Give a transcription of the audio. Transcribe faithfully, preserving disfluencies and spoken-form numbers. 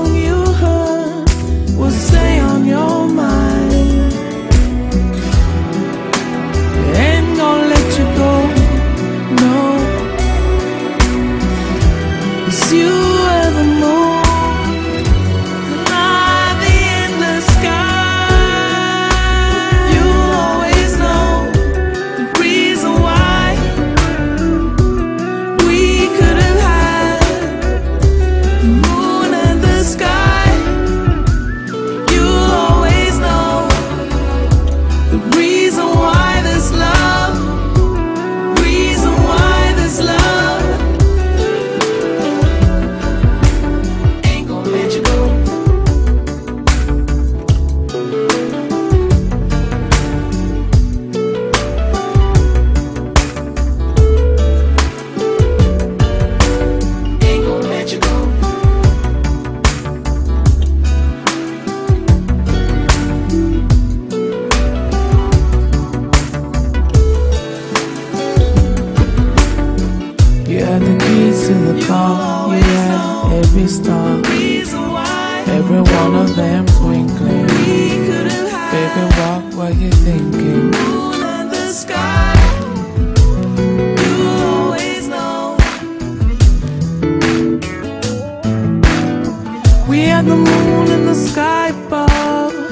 song you heard will stay on your mind. Ain't gonna let you go, no. 'Cause you are the moon and I'm the endless sky. You always know the reason why we could have had the moon and the sky. You always know the reason why this love, reason why this love ain't gonna let you go. Ain't gonna let you go. You had the keys to the car, you had every star, Reason why every one of them twinkling. we could have had Baby, what were you thinking? the moon and the sky. You always know. We had the moon and the sky above,